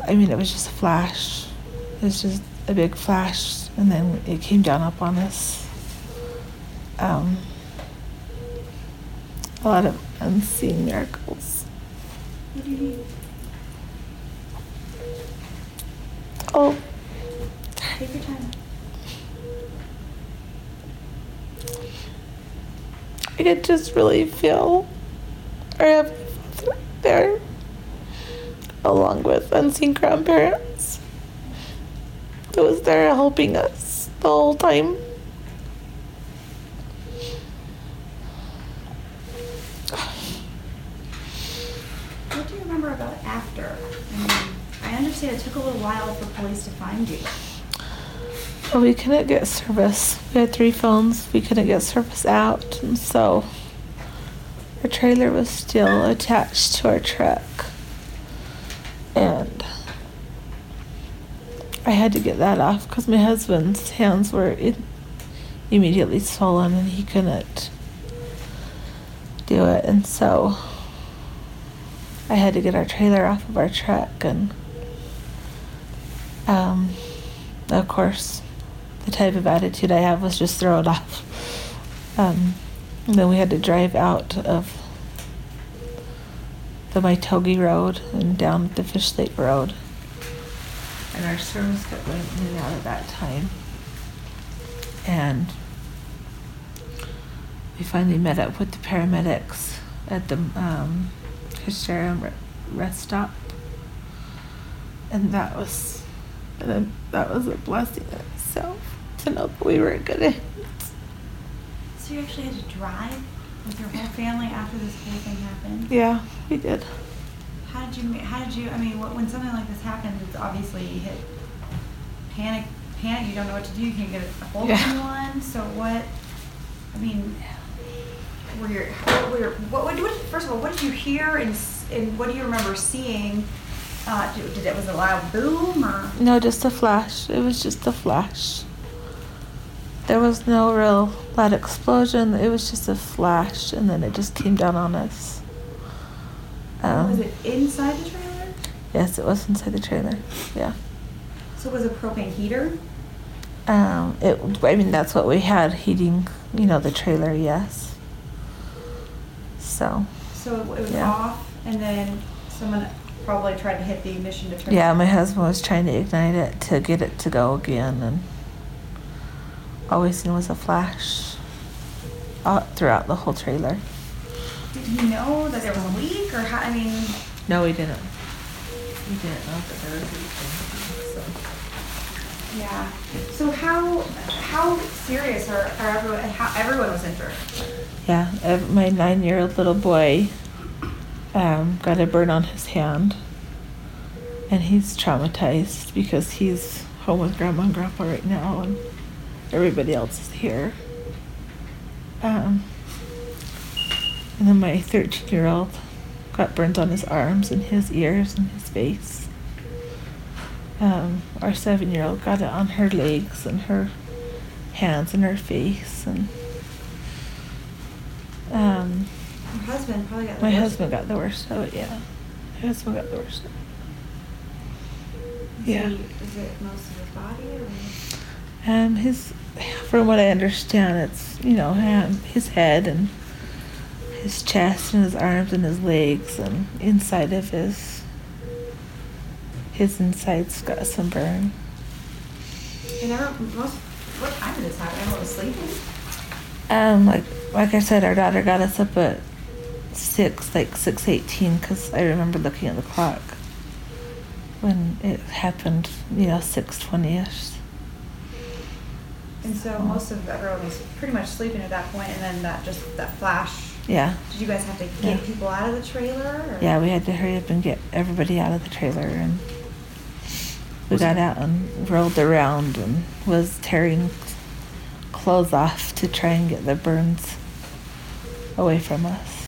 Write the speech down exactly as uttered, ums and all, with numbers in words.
I mean, it was just a flash. It was just a big flash, and then it came down up on us. Um, a lot of unseen miracles. What do you mean? Oh. Take your time. I could just really feel our Heavenly Father there, along with unseen grandparents. It was there helping us the whole time. What do you remember about after? I mean, I understand it took a little while for police to find you. Well, we couldn't get service. We had three phones. We couldn't get service out, and so our trailer was still attached to our truck. And I had to get that off because my husband's hands were in, immediately swollen and he couldn't do it. And so I had to get our trailer off of our truck. And um, of course, the type of attitude I have was just throw it off. Um, and then we had to drive out of the Maitogi Road and down the Fish Lake Road. And our service kept going in and out at that time. And we finally met up with the paramedics at the um, Kashara rest stop. And that was, and then that was a blessing in itself to know that we were in good hands. So you actually had to drive with your whole family after this whole thing happened? Yeah, we did. How did you, how did you, I mean, when something like this happens, it's obviously you hit panic, panic, you don't know what to do, you can't get a hold of Yeah. anyone, so what, I mean, were your, what were your, what, what, what, first of all, what did you hear and, s- and what do you remember seeing? Uh, did, did it, was it a loud boom or? No, just a flash. It was just a flash. There was no real loud explosion. It was just a flash, and then it just came down on us. Um, Was it inside the trailer? Yes, it was inside the trailer. Yeah. So it was a propane heater? Um, it. I mean, that's what we had heating. You know, the trailer. Yes. So. So it, it was Yeah. off, and then someone probably tried to hit the ignition to turn Yeah, it. my husband was trying to ignite it to get it to go again, and all we seen was a flash all throughout the whole trailer. Did he know that there was a leak, or how, I mean, No, we didn't. We didn't know that there was anything. So. yeah. So how, how serious are, are everyone, how, everyone was injured? Yeah, ev- my nine-year-old little boy um, got a burn on his hand, and he's traumatized because he's home with Grandma and Grandpa right now, and everybody else is here. Um, and then my thirteen-year-old got burns on his arms and his ears and his face. Um, our seven-year-old got it on her legs and her hands and her face, and um, Your husband probably got the my worst. husband got the worst of it. Yeah, my husband got the worst of it. Is Yeah. he- Is it most of his body, or? Um, his, from what I understand, it's, you know, um, his head and his chest and his arms and his legs and inside of his, his insides got some burn. And never, most, what time did this happen? Everyone was sleeping? Um, like, like I said, our daughter got us up at six, like six eighteen, because I remember looking at the clock when it happened, you know, six twenty-ish. And so most of everyone was pretty much sleeping at that point, and then that just, that flash. Yeah. Did you guys have to get Yeah. people out of the trailer, or? Yeah, we had to hurry up and get everybody out of the trailer, and we Was got it- out and rolled around and was tearing clothes off to try and get the burns away from us.